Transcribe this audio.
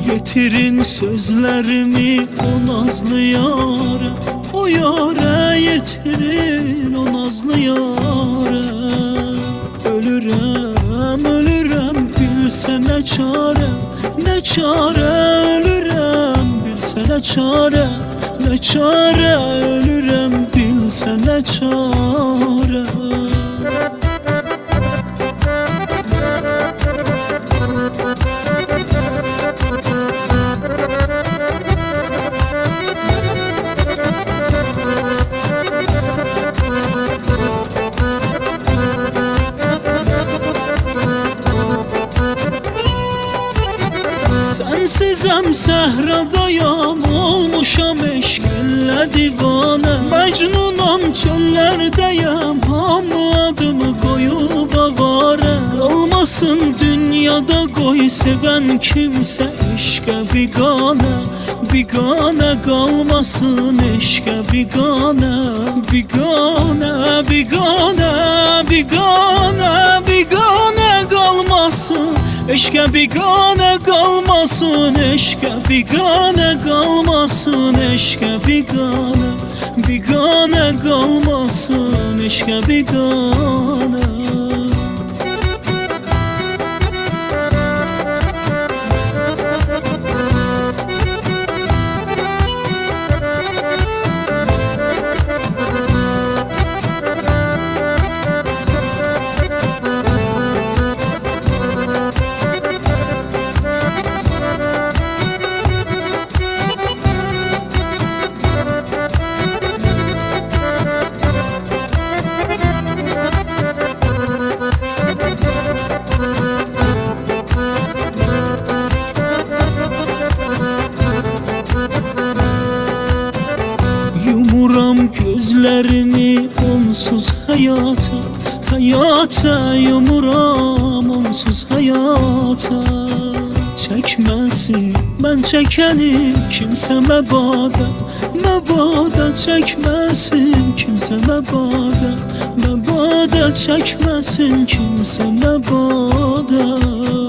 Getirin sözlerimi o nazlı yâre, o yâre yetirin o nazlı yâre. Ölürem, ölürem bilse ne çare, ne çare. Ölürem bilse ne çare, ne çare. Ölürem bilse ne çare. Sensizem sehradayam, olmuşam eşkelle divane. Mecnunam çöllerdeyem, hamı adımı koyup avare. Kalmasın dünyada koy seven kimse eşke bigane. Bigane kalmasın eşke bigane. Bigane, bigane, bigane, bigane kalmasın eşke bigane kalmasın, eşke bigane kalmasın, eşke bigane, bigane kalmasın, eşke bigane. Yumuram gözlerini onsuz hayata, hayata. Yumuram onsuz hayata. Çekmesin ben çekeni kimse mebade, mebade. Çekmesin kimse mebade, mebade. Çekmesin kimse mebade.